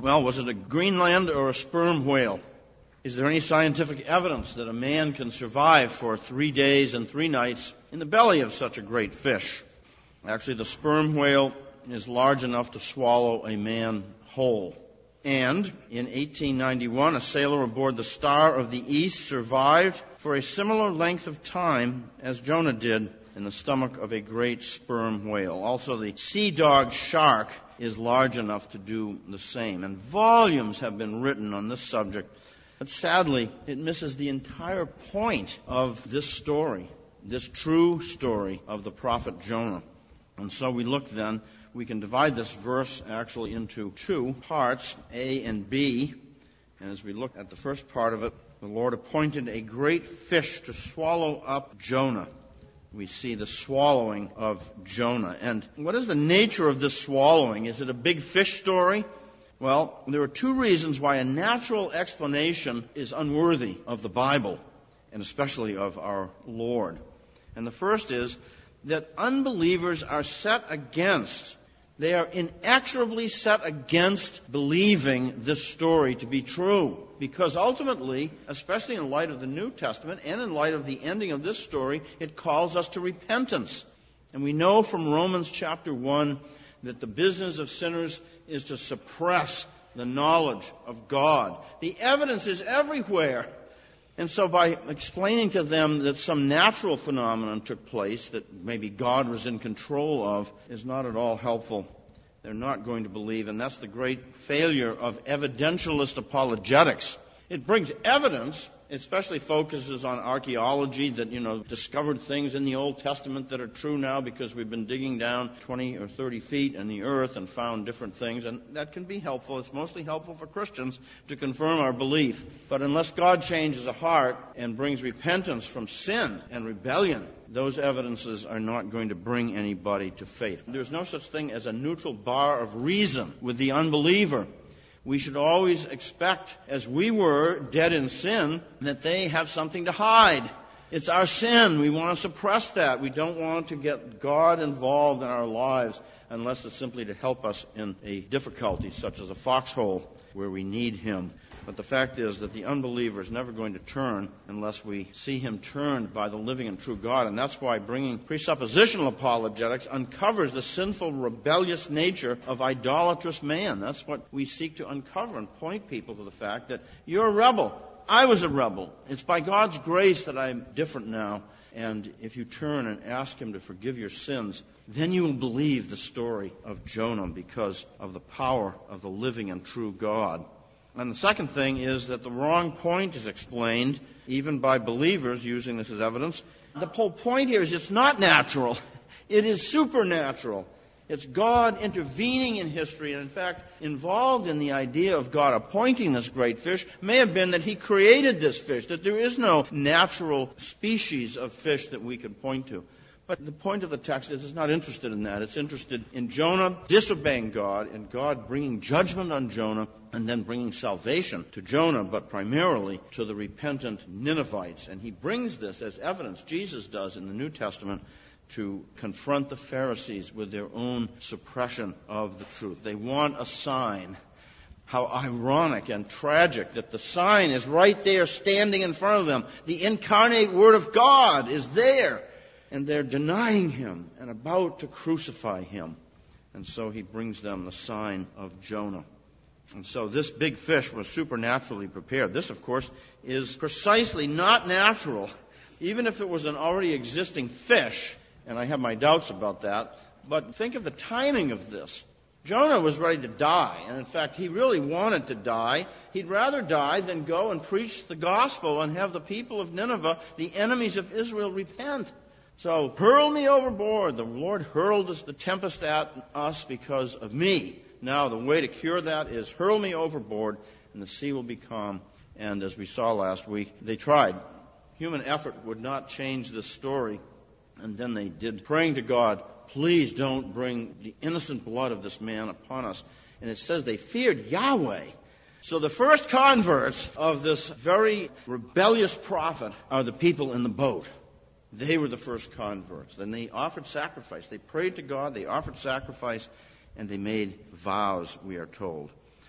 Well, was it a Greenland or a sperm whale? Is there any scientific evidence that a man can survive for 3 days and 3 nights in the belly of such a great fish? Actually, the sperm whale is large enough to swallow a man whole. And in 1891, a sailor aboard the Star of the East survived for a similar length of time as Jonah did in the stomach of a great sperm whale. Also, the sea dog shark is large enough to do the same. And volumes have been written on this subject, but sadly, it misses the entire point of this story, this true story of the prophet Jonah. And so we can divide this verse actually into 2 parts, A and B. And as we look at the first part of it, the Lord appointed a great fish to swallow up Jonah. We see the swallowing of Jonah. And what is the nature of this swallowing? Is it a big fish story? Well, there are 2 reasons why a natural explanation is unworthy of the Bible, and especially of our Lord. And the first is that unbelievers are they are inexorably set against believing this story to be true. Because ultimately, especially in light of the New Testament and in light of the ending of this story, it calls us to repentance. And we know from Romans chapter 1 that the business of sinners is to suppress the knowledge of God. The evidence is everywhere. And so by explaining to them that some natural phenomenon took place that maybe God was in control of is not at all helpful. They're not going to believe, and that's the great failure of evidentialist apologetics. It brings evidence. It especially focuses on archaeology that, discovered things in the Old Testament that are true now because we've been digging down 20 or 30 feet in the earth and found different things, and that can be helpful. It's mostly helpful for Christians to confirm our belief. But unless God changes a heart and brings repentance from sin and rebellion, those evidences are not going to bring anybody to faith. There's no such thing as a neutral bar of reason with the unbeliever. We should always expect, as we were dead in sin, that they have something to hide. It's our sin. We want to suppress that. We don't want to get God involved in our lives unless it's simply to help us in a difficulty, such as a foxhole where we need Him. But the fact is that the unbeliever is never going to turn unless we see him turned by the living and true God. And that's why bringing presuppositional apologetics uncovers the sinful, rebellious nature of idolatrous man. That's what we seek to uncover and point people to the fact that you're a rebel. I was a rebel. It's by God's grace that I'm different now. And if you turn and ask Him to forgive your sins, then you will believe the story of Jonah because of the power of the living and true God. And the second thing is that the wrong point is explained, even by believers using this as evidence. The whole point here is it's not natural. It is supernatural. It's God intervening in history, and in fact, involved in the idea of God appointing this great fish may have been that He created this fish, that there is no natural species of fish that we can point to. But the point of the text is it's not interested in that. It's interested in Jonah disobeying God and God bringing judgment on Jonah and then bringing salvation to Jonah, but primarily to the repentant Ninevites. And He brings this as evidence, Jesus does in the New Testament, to confront the Pharisees with their own suppression of the truth. They want a sign. How ironic and tragic that the sign is right there standing in front of them. The incarnate Word of God is there. And they're denying Him and about to crucify Him. And so He brings them the sign of Jonah. And so this big fish was supernaturally prepared. This, of course, is precisely not natural. Even if it was an already existing fish, and I have my doubts about that, but think of the timing of this. Jonah was ready to die, and in fact, he really wanted to die. He'd rather die than go and preach the gospel and have the people of Nineveh, the enemies of Israel, repent. So, hurl me overboard. The Lord hurled the tempest at us because of me. Now, the way to cure that is hurl me overboard, and the sea will be calm. And as we saw last week, they tried. Human effort would not change this story. And then they did, praying to God, please don't bring the innocent blood of this man upon us. And it says they feared Yahweh. So the first converts of this very rebellious prophet are the people in the boat. They were the first converts. Then they offered sacrifice. They prayed to God, they offered sacrifice, and they made vows, we are told.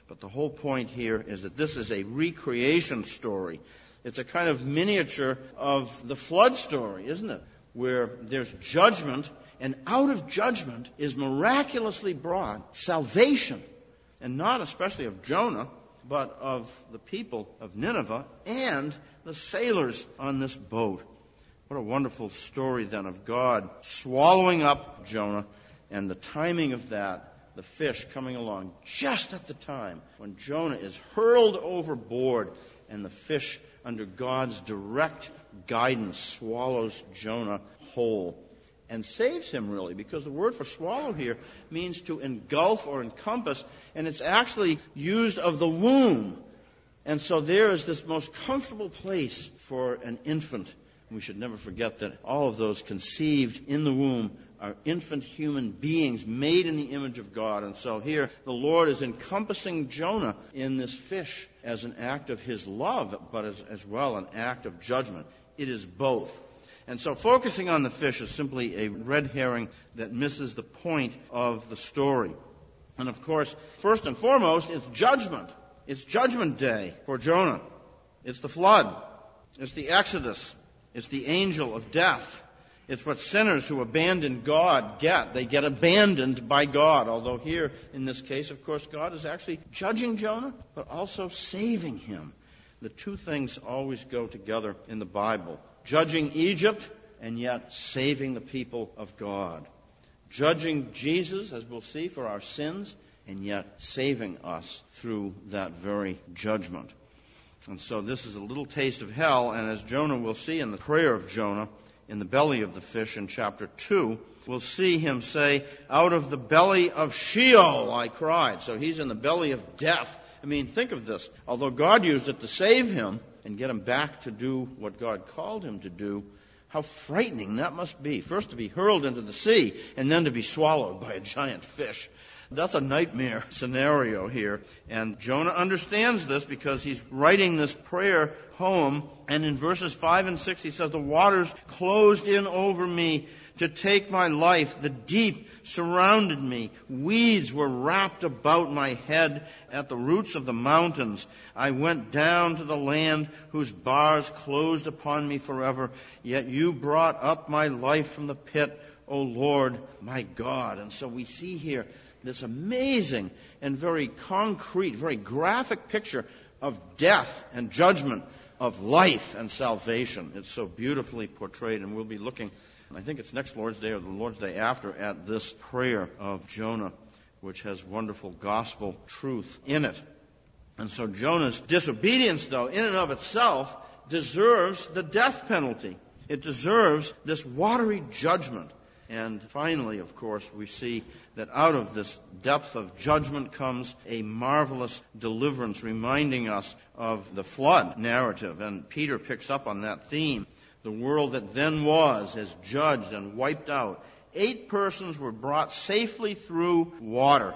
But the whole point here is that this is a recreation story. It's a kind of miniature of the flood story, isn't it? Where there's judgment, and out of judgment is miraculously brought salvation. And not especially of Jonah, but of the people of Nineveh and the sailors on this boat. What a wonderful story then of God swallowing up Jonah, and the timing of that, the fish coming along just at the time when Jonah is hurled overboard, and the fish, under God's direct guidance, swallows Jonah whole and saves him, really, because the word for swallow here means to engulf or encompass, and it's actually used of the womb. And so there is this most comfortable place for an infant. We should never forget that all of those conceived in the womb are infant human beings made in the image of God. And so here the Lord is encompassing Jonah in this fish as an act of his love, but as well an act of judgment. It is both. And so focusing on the fish is simply a red herring that misses the point of the story. And of course, first and foremost, it's judgment. It's judgment day for Jonah. It's the flood. It's the Exodus. It's the angel of death. It's what sinners who abandon God get. They get abandoned by God. Although here, in this case, of course, God is actually judging Jonah, but also saving him. The two things always go together in the Bible. Judging Egypt and yet saving the people of God. Judging Jesus, as we'll see, for our sins, and yet saving us through that very judgment. And so this is a little taste of hell, and as Jonah will see in the prayer of Jonah, in the belly of the fish in chapter 2, we'll see him say, "Out of the belly of Sheol I cried." So he's in the belly of death. I mean, think of this. Although God used it to save him and get him back to do what God called him to do, how frightening that must be. First to be hurled into the sea, and then to be swallowed by a giant fish. That's a nightmare scenario here. And Jonah understands this because he's writing this prayer poem. And in verses 5 and 6 he says, "The waters closed in over me to take my life. The deep surrounded me. Weeds were wrapped about my head at the roots of the mountains. I went down to the land whose bars closed upon me forever. Yet you brought up my life from the pit, O Lord, my God." And so we see here this amazing and very concrete, very graphic picture of death and judgment, of life and salvation. It's so beautifully portrayed, and we'll be looking, I think it's next Lord's Day or the Lord's Day after, at this prayer of Jonah, which has wonderful gospel truth in it. And so Jonah's disobedience, though, in and of itself, deserves the death penalty. It deserves this watery judgment. And finally, of course, we see that out of this depth of judgment comes a marvelous deliverance, reminding us of the flood narrative. And Peter picks up on that theme. The world that then was is judged and wiped out. 8 persons were brought safely through water.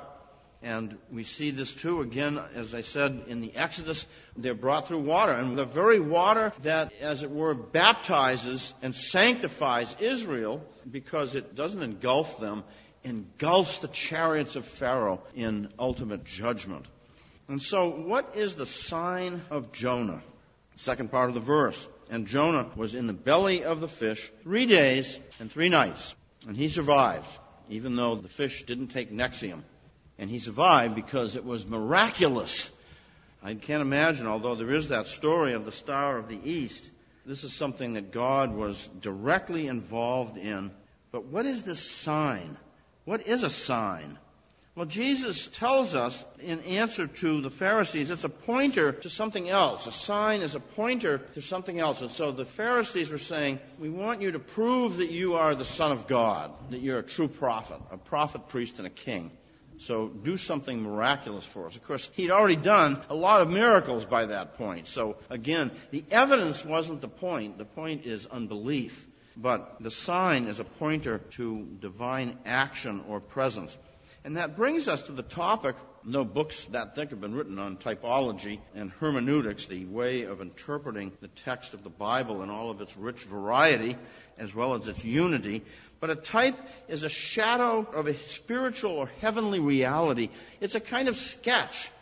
And we see this too, again, as I said, in the Exodus, they're brought through water. And the very water that, as it were, baptizes and sanctifies Israel, because it doesn't engulf them, engulfs the chariots of Pharaoh in ultimate judgment. And so what is the sign of Jonah? Second part of the verse. "And Jonah was in the belly of the fish 3 days and 3 nights. And he survived, even though the fish didn't take Nexium. And he survived because it was miraculous." I can't imagine, although there is that story of the Star of the East, this is something that God was directly involved in. But what is this sign? What is a sign? Well, Jesus tells us in answer to the Pharisees, it's a pointer to something else. A sign is a pointer to something else. And so the Pharisees were saying, "We want you to prove that you are the Son of God, that you're a true prophet, a prophet, priest, and a king. So do something miraculous for us." Of course, he'd already done a lot of miracles by that point. So again, the evidence wasn't the point. The point is unbelief. But the sign is a pointer to divine action or presence. And that brings us to the topic. No books that thick have been written on typology and hermeneutics, the way of interpreting the text of the Bible in all of its rich variety as well as its unity. But a type is a shadow of a spiritual or heavenly reality. It's a kind of sketch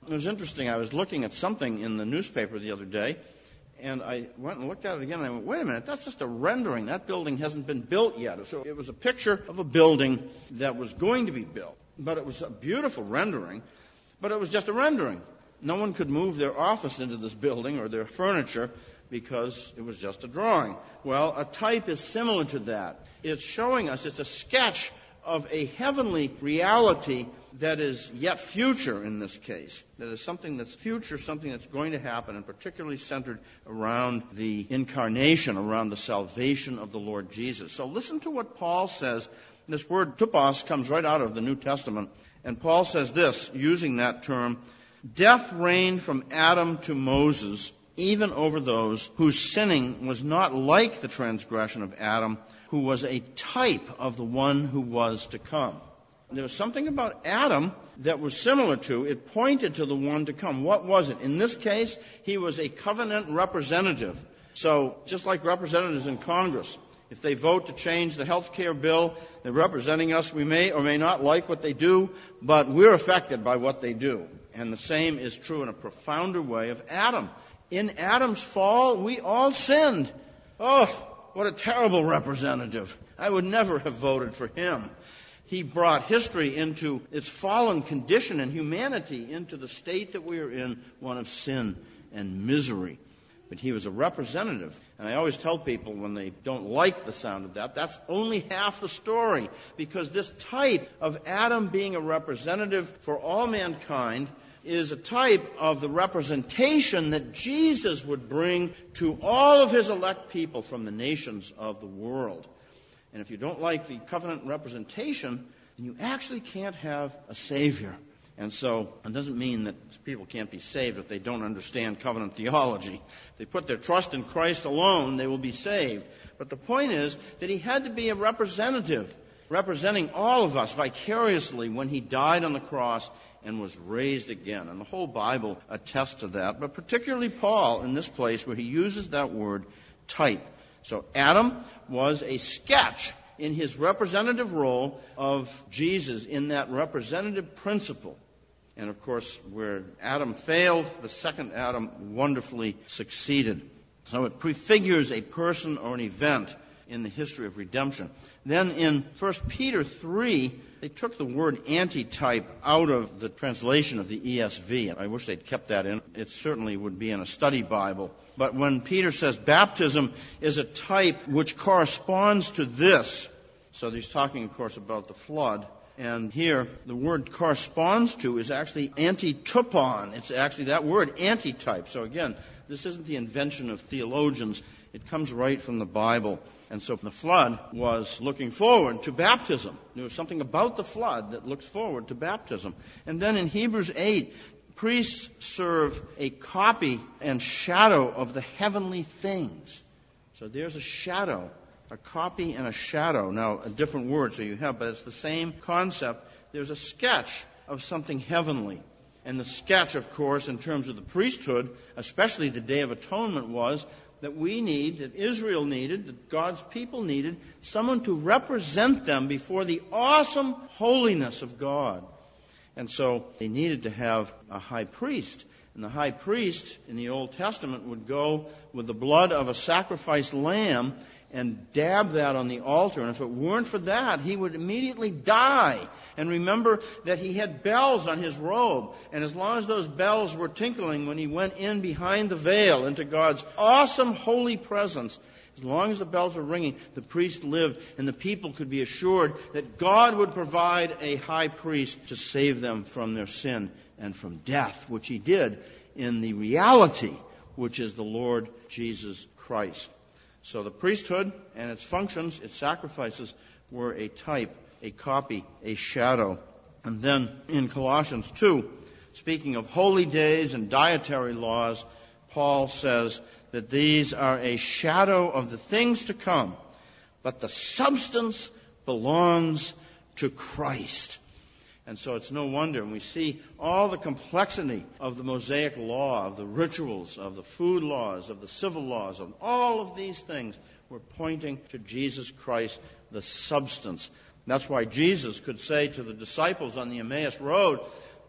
It was interesting. I was looking at something in the newspaper the other day, and I went and looked at it again, and I went, wait a minute, that's just a rendering. That building hasn't been built yet. So it was a picture of a building that was going to be built. But it was a beautiful rendering, but it was just a rendering. No one could move their office into this building or their furniture because it was just a drawing. Well, a type is similar to that. It's showing us, it's a sketch of a heavenly reality that is yet future in this case. That is something that's future, something that's going to happen, and particularly centered around the incarnation, around the salvation of the Lord Jesus. So listen to what Paul says. This word tupos comes right out of the New Testament. And Paul says this, using that term, death reigned from Adam to Moses, even over those whose sinning was not like the transgression of Adam, who was a type of the one who was to come. There was something about Adam that was similar to, it pointed to the one to come. What was it? In this case, he was a covenant representative. So, just like representatives in Congress, if they vote to change the health care bill, they're representing us. We may or may not like what they do, but we're affected by what they do. And the same is true in a profounder way of Adam. In Adam's fall, we all sinned. Oh, what a terrible representative. I would never have voted for him. He brought history into its fallen condition and humanity into the state that we are in, one of sin and misery. But he was a representative. And I always tell people when they don't like the sound of that, that's only half the story. Because this type of Adam being a representative for all mankind is a type of the representation that Jesus would bring to all of his elect people from the nations of the world. And if you don't like the covenant representation, then you actually can't have a Savior. And so it doesn't mean that people can't be saved if they don't understand covenant theology. If they put their trust in Christ alone, they will be saved. But the point is that he had to be a representative, representing all of us vicariously when he died on the cross and was raised again. And the whole Bible attests to that, but particularly Paul in this place where he uses that word type. So Adam was a sketch in his representative role of Jesus in that representative principle. And of course, where Adam failed, the second Adam wonderfully succeeded. So it prefigures a person or an event in the history of redemption. Then in 1 Peter 3, they took the word antitype out of the translation of the ESV. I wish they'd kept that in. It certainly would be in a study Bible. But when Peter says baptism is a type which corresponds to this, so he's talking, of course, about the flood. And here, the word corresponds to is actually antitupon. It's actually that word, antitype. So again, this isn't the invention of theologians. It comes right from the Bible. And so the flood was looking forward to baptism. There was something about the flood that looks forward to baptism. And then in Hebrews 8, priests serve a copy and shadow of the heavenly things. So there's a shadow, a copy and a shadow. Now, a different word, so you have, but it's the same concept. There's a sketch of something heavenly. And the sketch, of course, in terms of the priesthood, especially the Day of Atonement, was that we need, that Israel needed, that God's people needed, someone to represent them before the awesome holiness of God. And so they needed to have a high priest. And the high priest in the Old Testament would go with the blood of a sacrificed lamb and dab that on the altar. And if it weren't for that, he would immediately die. And remember that he had bells on his robe. And as long as those bells were tinkling when he went in behind the veil into God's awesome holy presence, as long as the bells were ringing, the priest lived, and the people could be assured that God would provide a high priest to save them from their sin and from death, which he did in the reality, which is the Lord Jesus Christ. So the priesthood and its functions, its sacrifices, were a type, a copy, a shadow. And then in Colossians 2, speaking of holy days and dietary laws, Paul says that these are a shadow of the things to come, but the substance belongs to Christ. And so it's no wonder, and we see all the complexity of the Mosaic law, of the rituals, of the food laws, of the civil laws, of all of these things were pointing to Jesus Christ, the substance. That's why Jesus could say to the disciples on the Emmaus Road,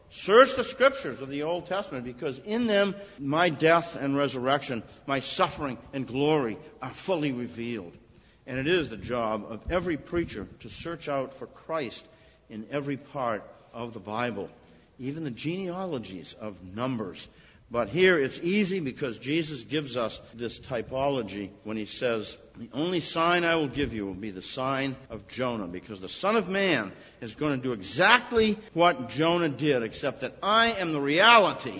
Search the Scriptures of the Old Testament, because in them my death and resurrection, my suffering and glory are fully revealed. And it is the job of every preacher to search out for Christ in every part of the Bible, even the genealogies of Numbers. But here it's easy because Jesus gives us this typology when he says, the only sign I will give you will be the sign of Jonah, because the Son of Man is going to do exactly what Jonah did, except that I am the reality.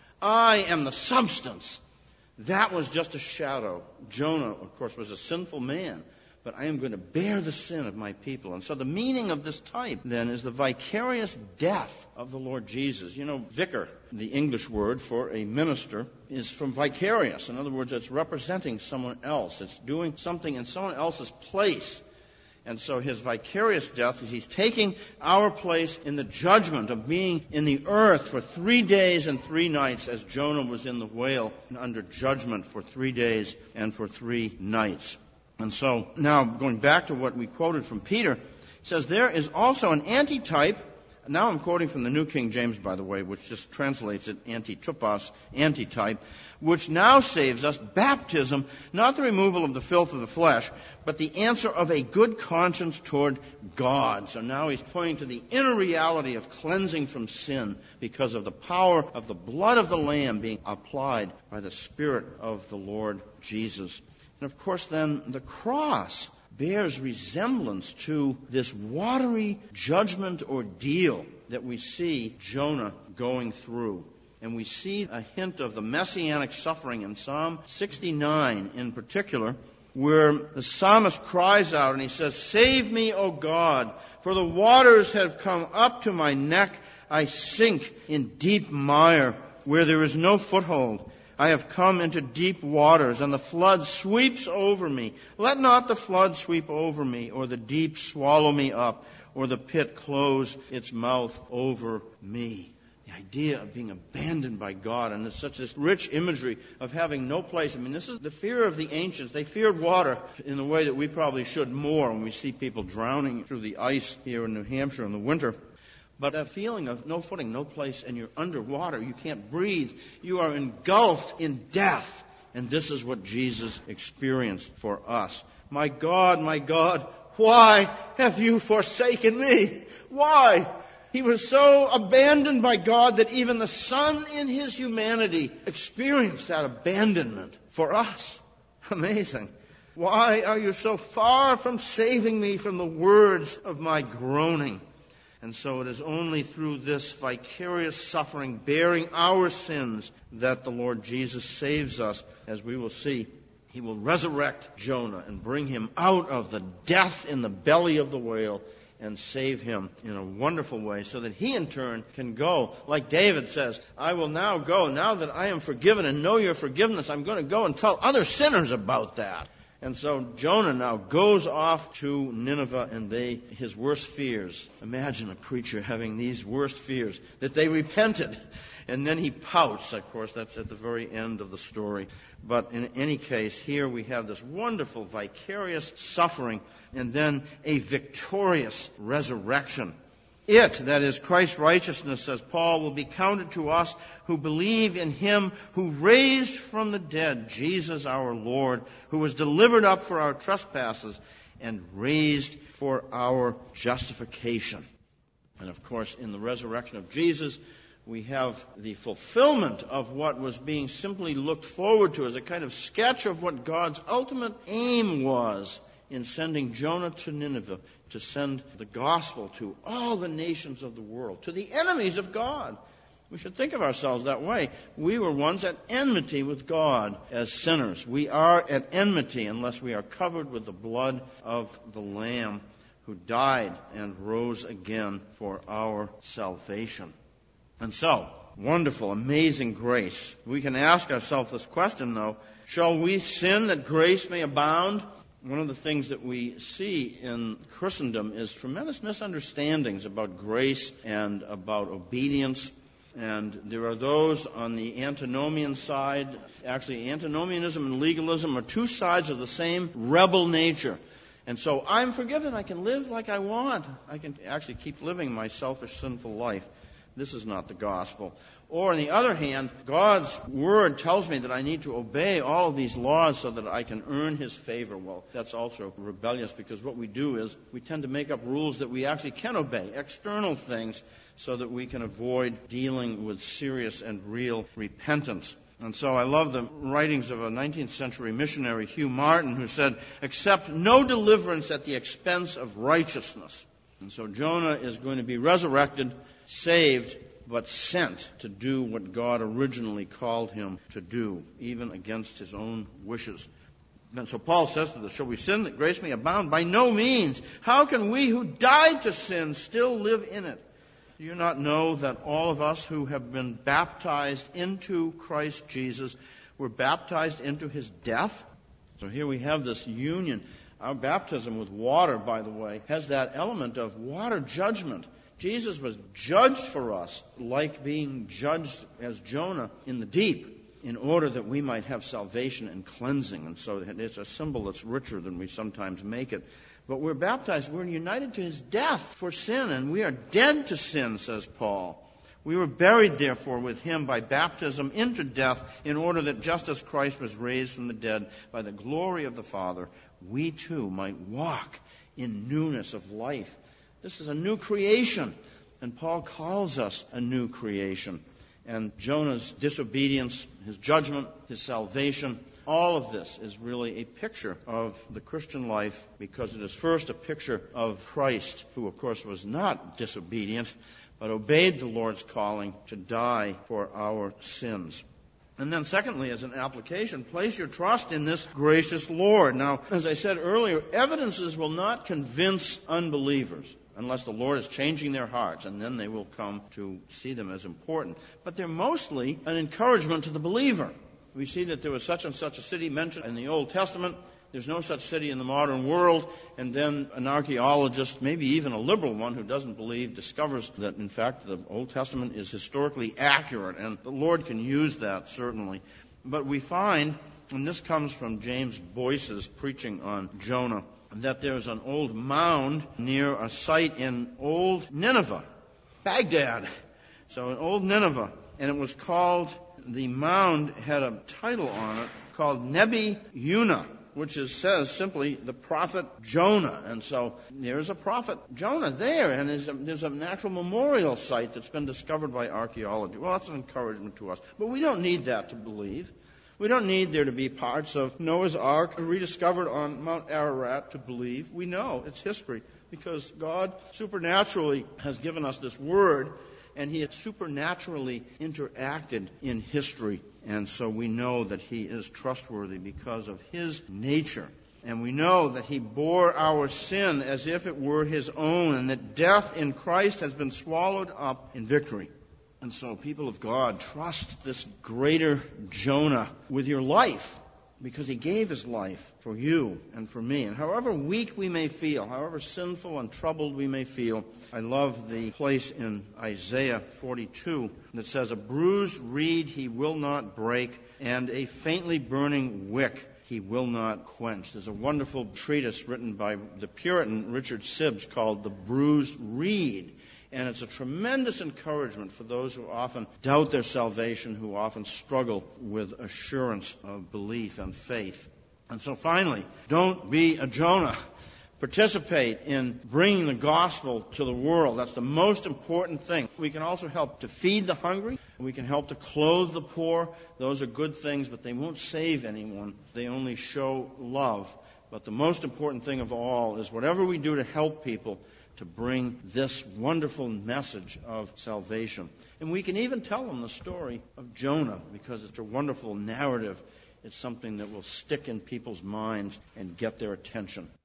I am the substance. That was just a shadow. Jonah, of course, was a sinful man, but I am going to bear the sin of my people. And so the meaning of this type, then, is the vicarious death of the Lord Jesus. You know, vicar, the English word for a minister, is from vicarious. In other words, it's representing someone else. It's doing something in someone else's place. And so his vicarious death is he's taking our place in the judgment of being in the earth for 3 days and 3 nights, as Jonah was in the whale under judgment for 3 days and for 3 nights. And so now going back to what we quoted from Peter, it says there is also an antitype. Now I'm quoting from the New King James, by the way, which just translates it antitupos, antitype, which now saves us, baptism, not the removal of the filth of the flesh, but the answer of a good conscience toward God. So now he's pointing to the inner reality of cleansing from sin because of the power of the blood of the Lamb being applied by the Spirit of the Lord Jesus. And of course then the cross bears resemblance to this watery judgment ordeal that we see Jonah going through. And we see a hint of the messianic suffering in Psalm 69 in particular, where the psalmist cries out and he says, "Save me, O God, for the waters have come up to my neck. I sink in deep mire where there is no foothold. I have come into deep waters, and the flood sweeps over me. Let not the flood sweep over me, or the deep swallow me up, or the pit close its mouth over me." The idea of being abandoned by God, and there's such this rich imagery of having no place. I mean, this is the fear of the ancients. They feared water in the way that we probably should more when we see people drowning through the ice here in New Hampshire in the winter. But that feeling of no footing, no place, and you're underwater, you can't breathe, you are engulfed in death. And this is what Jesus experienced for us. My God, why have you forsaken me? Why? He was so abandoned by God that even the Son in his humanity experienced that abandonment for us. Amazing. Why are you so far from saving me from the words of my groaning? And so it is only through this vicarious suffering, bearing our sins, that the Lord Jesus saves us. As we will see, he will resurrect Jonah and bring him out of the death in the belly of the whale and save him in a wonderful way, so that he in turn can go, like David says, I will now go, now that I am forgiven and know your forgiveness, I'm going to go and tell other sinners about that. And so Jonah now goes off to Nineveh, and his worst fears. Imagine a preacher having these worst fears, that they repented. And then he pouts. Of course, that's at the very end of the story. But in any case, here we have this wonderful vicarious suffering, and then a victorious resurrection. It, that is Christ's righteousness, says Paul, will be counted to us who believe in him who raised from the dead Jesus our Lord, who was delivered up for our trespasses and raised for our justification. And of course, in the resurrection of Jesus, we have the fulfillment of what was being simply looked forward to as a kind of sketch of what God's ultimate aim was in sending Jonah to Nineveh, to send the gospel to all the nations of the world, to the enemies of God. We should think of ourselves that way. We were once at enmity with God as sinners. We are at enmity unless we are covered with the blood of the Lamb who died and rose again for our salvation. And so, wonderful, amazing grace. We can ask ourselves this question, though. Shall we sin that grace may abound? One of the things that we see in Christendom is tremendous misunderstandings about grace and about obedience. And there are those on the antinomian side. Actually, antinomianism and legalism are two sides of the same rebel nature. And so I'm forgiven. I can live like I want. I can actually keep living my selfish, sinful life. This is not the gospel. Or on the other hand, God's word tells me that I need to obey all of these laws so that I can earn his favor. Well, that's also rebellious, because what we do is we tend to make up rules that we actually can obey, external things, so that we can avoid dealing with serious and real repentance. And so I love the writings of a 19th century missionary, Hugh Martin, who said, "Accept no deliverance at the expense of righteousness." And so Jonah is going to be resurrected, saved, but sent to do what God originally called him to do, even against his own wishes. And so Paul says to us, "Shall we sin that grace may abound? By no means. How can we who died to sin still live in it?" Do you not know that all of us who have been baptized into Christ Jesus were baptized into his death? So here we have this union. Our baptism with water, by the way, has that element of water judgment. Jesus was judged for us, like being judged as Jonah in the deep, in order that we might have salvation and cleansing. And so it's a symbol that's richer than we sometimes make it. But we're baptized, we're united to his death for sin, and we are dead to sin, says Paul. We were buried, therefore, with him by baptism into death, in order that just as Christ was raised from the dead by the glory of the Father, we too might walk in newness of life. This is a new creation, and Paul calls us a new creation. And Jonah's disobedience, his judgment, his salvation, all of this is really a picture of the Christian life, because it is first a picture of Christ, who of course was not disobedient, but obeyed the Lord's calling to die for our sins. And then secondly, as an application, place your trust in this gracious Lord. Now, as I said earlier, evidences will not convince unbelievers unless the Lord is changing their hearts, and then they will come to see them as important. But they're mostly an encouragement to the believer. We see that there was such and such a city mentioned in the Old Testament. There's no such city in the modern world. And then an archaeologist, maybe even a liberal one who doesn't believe, discovers that, in fact, the Old Testament is historically accurate. And the Lord can use that, certainly. But we find, and this comes from James Boyce's preaching on Jonah, that there's an old mound near a site in Old Nineveh, Baghdad. So in Old Nineveh. And it was called, the mound had a title on it called Nebi Yunah, which says simply the prophet Jonah. And so there's a prophet Jonah there, and there's a natural memorial site that's been discovered by archaeology. Well, that's an encouragement to us. But we don't need that to believe. We don't need there to be parts of Noah's Ark rediscovered on Mount Ararat to believe. We know it's history, because God supernaturally has given us this word, and he has supernaturally interacted in history. And so we know that he is trustworthy because of his nature. And we know that he bore our sin as if it were his own, and that death in Christ has been swallowed up in victory. And so, people of God, trust this greater Jonah with your life, because he gave his life for you and for me. And however weak we may feel, however sinful and troubled we may feel, I love the place in Isaiah 42 that says, "A bruised reed he will not break, and a faintly burning wick he will not quench." There's a wonderful treatise written by the Puritan Richard Sibbes called The Bruised Reed. And it's a tremendous encouragement for those who often doubt their salvation, who often struggle with assurance of belief and faith. And so finally, don't be a Jonah. Participate in bringing the gospel to the world. That's the most important thing. We can also help to feed the hungry. We can help to clothe the poor. Those are good things, but they won't save anyone. They only show love. But the most important thing of all is whatever we do to help people, to bring this wonderful message of salvation. And we can even tell them the story of Jonah, because it's a wonderful narrative. It's something that will stick in people's minds and get their attention.